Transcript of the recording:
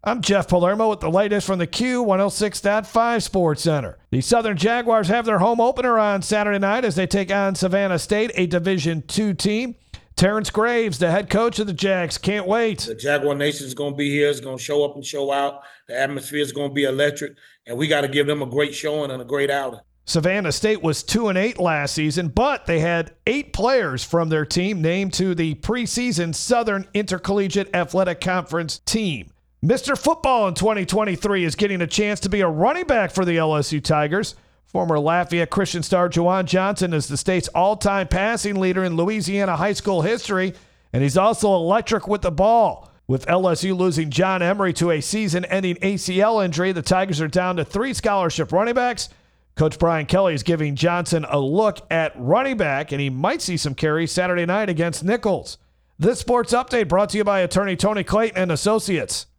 I'm Jeff Palermo with the latest from the Q106.5 Sports Center. The Southern Jaguars have their home opener on Saturday night as they take on Savannah State, a Division II team. Terrence Graves, the head coach of the Jags, can't wait. The Jaguar Nation is going to be here. It's going to show up and show out. The atmosphere is going to be electric, and we got to give them a great showing and a great outing. Savannah State was 2-8 last season, but they had 8 players from their team named to the preseason Southern Intercollegiate Athletic Conference team. Mr. Football in 2023 is getting a chance to be a running back for the LSU Tigers. Former Lafayette Christian star Juwan Johnson is the state's all-time passing leader in Louisiana high school history, and he's also electric with the ball. With LSU losing John Emery to a season-ending ACL injury, the Tigers are down to 3 scholarship running backs. Coach Brian Kelly is giving Johnson a look at running back, and he might see some carries Saturday night against Nichols. This sports update brought to you by attorney Tony Clayton and Associates.